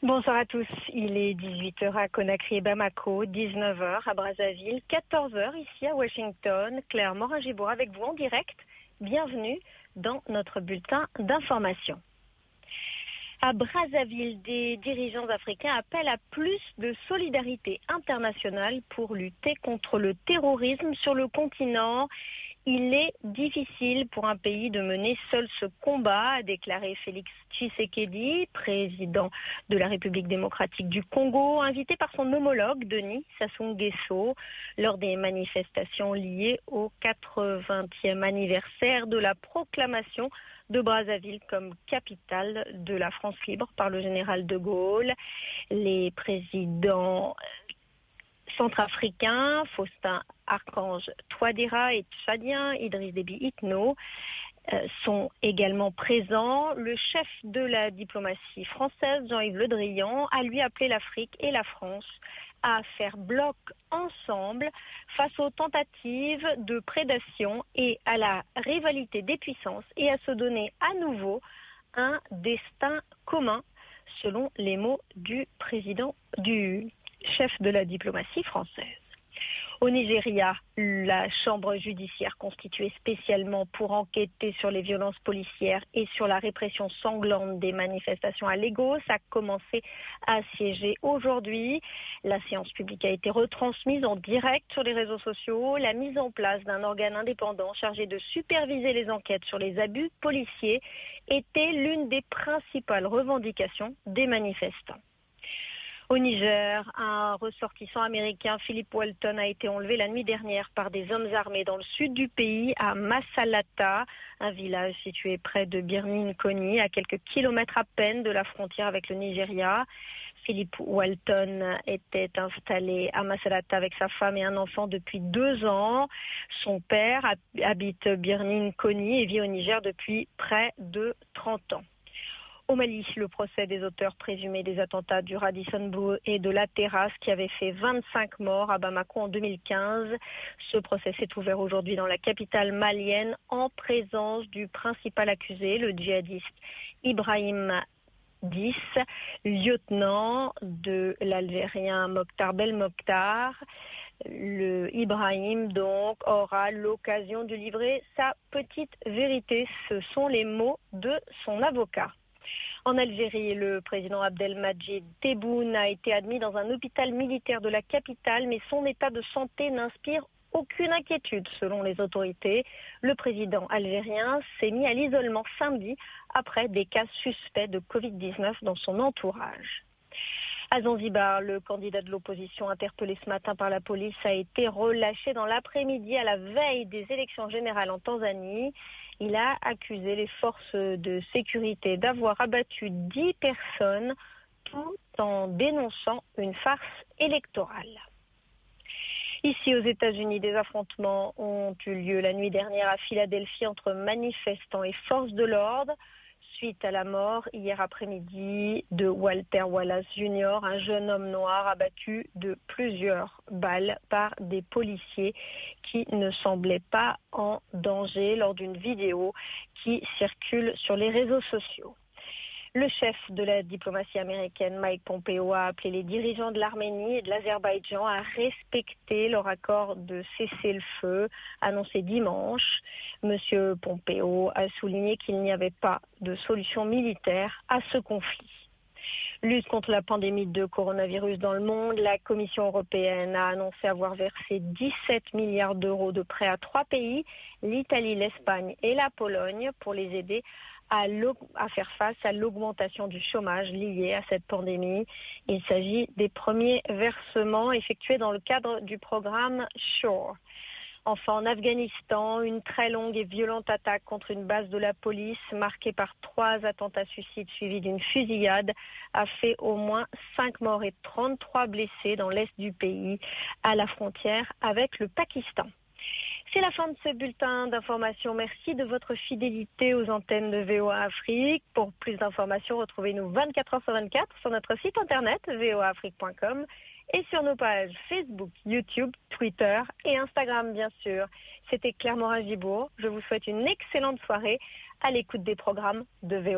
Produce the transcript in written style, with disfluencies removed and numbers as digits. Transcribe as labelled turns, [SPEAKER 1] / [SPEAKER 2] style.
[SPEAKER 1] Bonsoir à tous, il est 18h à Conakry et Bamako, 19h à Brazzaville, 14h ici à Washington. Claire Morin-Gibour avec vous en direct. Bienvenue dans notre bulletin d'information. À Brazzaville, des dirigeants africains appellent à plus de solidarité internationale pour lutter contre le terrorisme sur le continent. Il est difficile pour un pays de mener seul ce combat, a déclaré Félix Tshisekedi, président de la République démocratique du Congo, invité par son homologue Denis Sassou Nguesso lors des manifestations liées au 80e anniversaire de la proclamation de Brazzaville comme capitale de la France libre par le général de Gaulle. Les présidents centrafricains, Faustin Archange Touadéra et tchadien Idriss Déby Itno sont également présents. Le chef de la diplomatie française, Jean-Yves Le Drian, a lui appelé l'Afrique et la France à faire bloc ensemble face aux tentatives de prédation et à la rivalité des puissances et à se donner à nouveau un destin commun, selon les mots du chef de la diplomatie française. Au Nigeria, la chambre judiciaire constituée spécialement pour enquêter sur les violences policières et sur la répression sanglante des manifestations à Lagos a commencé à siéger aujourd'hui. La séance publique a été retransmise en direct sur les réseaux sociaux. La mise en place d'un organe indépendant chargé de superviser les enquêtes sur les abus policiers était l'une des principales revendications des manifestants. Au Niger, un ressortissant américain, Philip Walton, a été enlevé la nuit dernière par des hommes armés dans le sud du pays, à Massalata, un village situé près de Birnin-Koni, à quelques kilomètres à peine de la frontière avec le Nigeria. Philip Walton était installé à Massalata avec sa femme et un enfant depuis 2 ans. Son père habite Birnin-Koni et vit au Niger depuis près de 30 ans. Au Mali, le procès des auteurs présumés des attentats du Radisson Blu et de La Terrasse qui avait fait 25 morts à Bamako en 2015. Ce procès s'est ouvert aujourd'hui dans la capitale malienne en présence du principal accusé, le djihadiste Ibrahim Dis, lieutenant de l'Algérien Mokhtar Belmokhtar. Le Ibrahim, donc, aura l'occasion de livrer sa petite vérité. Ce sont les mots de son avocat. En Algérie, le président Abdelmadjid Tebboune a été admis dans un hôpital militaire de la capitale, mais son état de santé n'inspire aucune inquiétude selon les autorités. Le président algérien s'est mis à l'isolement samedi après des cas suspects de Covid-19 dans son entourage. À Zanzibar, le candidat de l'opposition interpellé ce matin par la police a été relâché dans l'après-midi à la veille des élections générales en Tanzanie. Il a accusé les forces de sécurité d'avoir abattu 10 personnes tout en dénonçant une farce électorale. Ici aux États-Unis, des affrontements ont eu lieu la nuit dernière à Philadelphie entre manifestants et forces de l'ordre, suite à la mort hier après-midi de Walter Wallace Jr., un jeune homme noir abattu de plusieurs balles par des policiers qui ne semblaient pas en danger lors d'une vidéo qui circule sur les réseaux sociaux. Le chef de la diplomatie américaine, Mike Pompeo, a appelé les dirigeants de l'Arménie et de l'Azerbaïdjan à respecter leur accord de cessez-le-feu annoncé dimanche. Monsieur Pompeo a souligné qu'il n'y avait pas de solution militaire à ce conflit. Lutte contre la pandémie de coronavirus dans le monde, la Commission européenne a annoncé avoir versé 17 milliards d'euros de prêts à 3 pays, l'Italie, l'Espagne et la Pologne, pour les aider à faire face à l'augmentation du chômage lié à cette pandémie. Il s'agit des premiers versements effectués dans le cadre du programme SURE. Enfin, en Afghanistan, une très longue et violente attaque contre une base de la police marquée par 3 attentats suicides suivis d'une fusillade a fait au moins 5 morts et 33 blessés dans l'est du pays, à la frontière avec le Pakistan. C'est la fin de ce bulletin d'information. Merci de votre fidélité aux antennes de VOA Afrique. Pour plus d'informations, retrouvez-nous 24h/24 sur notre site internet voaafrique.com et sur nos pages Facebook, YouTube, Twitter et Instagram, bien sûr. C'était Claire Morin-Gibour. Je vous souhaite une excellente soirée à l'écoute des programmes de VOA.